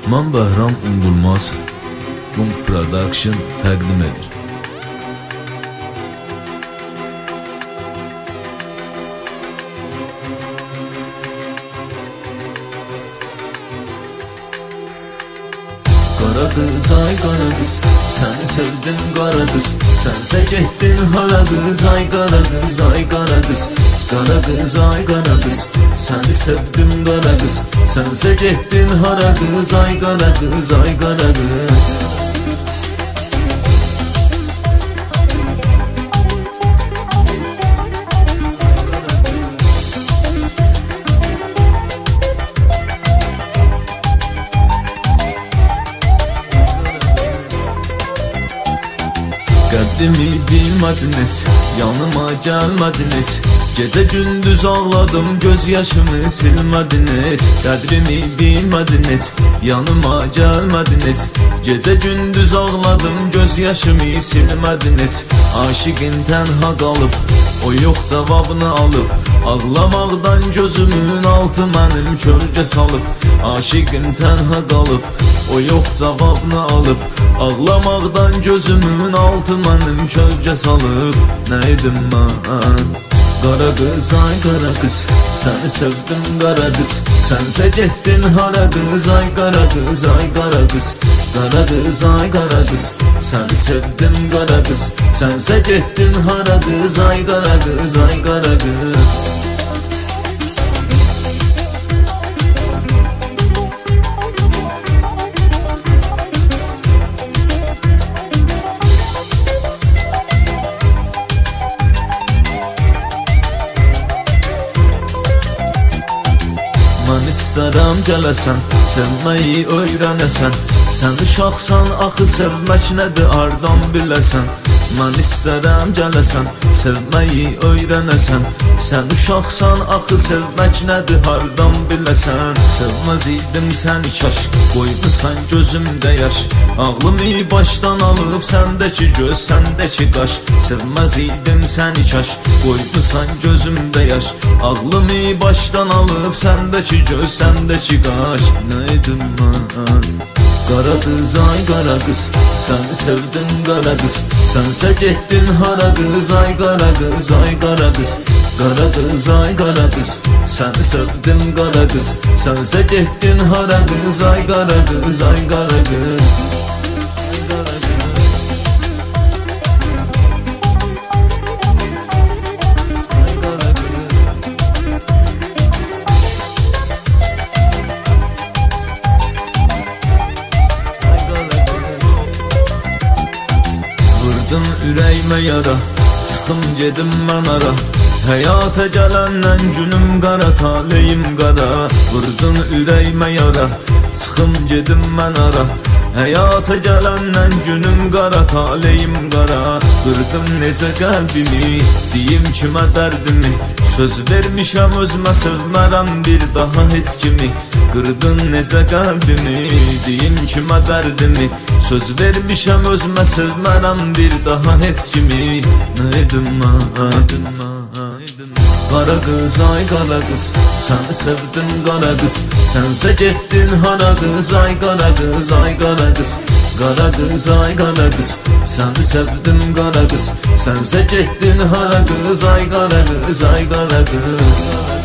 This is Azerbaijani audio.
Mən Bəhram Undurmaz Bum Production təqdim edir. Qara qız, ay qara qız, səni sevdim qara qız, sənsə getdin hara qız, ay qara qız, ay qara qız. Qara qız, ay qara qız, səni sevdim qara qız, sənsə getdin hara qız, ay qara qız, ay qara qız. Qəddimi bilmədin heç, yanıma gəlmədin heç. Gecə gündüz ağladım, göz yaşımı silmədin heç. Qədrimi bilmədin heç, yanıma gəlmədin heç. Gecə gündüz ağladım, göz yaşımı silmədin heç. Aşiqin tənha qalıb, o yox cavabını alıb. Ağlamaqdan gözümün altı mənim kölgə salıb. Aşiqin tənha qalıb, o yox cavabını alıb. Ağlamaqdan gözümün altı mənim kölgə salıb. Nə edim mən? Qara qız, ay qara qız, səni sevdim qara qız, sənsə getdin hara qız, ay qara qız, ay qara qız. Qara qız, ay qara qız, səni sevdim qara qız, sənsə getdin hara qız, ay qara qız, ay qara qız. Mən istərəm gələsən, sevməyi öyrənəsən. Sən uşaqsan, axı sevmək nədir, ardan biləsən. Mən istərəm gələsən, sevməyi öyrənəsən. Sən uşaqsan, axı sevmək nədir, hardan biləsən. Sevməz idim səni kaş, qoymusan gözümdə yaş. Ağlımı başdan alıb, səndəki göz, səndəki qaş. Sevməz idim səni kaş, qoymusan gözümdə yaş. Ağlımı başdan alıb, səndəki göz, səndəki qaş. Nə edim mən? Qara qız, ay qara qız, səni sevdim qara qız, sənsə getdin hara qız, ay qara qız, ay qara qız. Qara qız, ay qara qız, səni sevdim qara qız, sənsə getdin hara qız, ay qara qız, ay qara qız. Vurdun ürəyimə yara, çıxım gedim mən ara. Həyata gələndən günüm qara, taleyim qara. Vurdun ürəyimə yara, çıxım gedim mən ara. Həyata gələndən günüm qara, taleyim qara. Qırdım necə qəlbimi, deyim kimə dərdimi. Söz vermişəm özümə, sevmərəm bir daha heç kimi. Qırdın necə qəlbimi, deyim kimə dərdimi. Söz vermişəm özümə, sevmərəm bir daha heç kimi. Nə edim mən? Qara qız, ay qara qız, səni sevdim qara qız, sənsə getdin hara qız, ay qara qız, ay qara qız. Qara qız, ay qara qız, səni sevdim qara qız, sənsə getdin hara qız, ay qara qız, ay qara qız.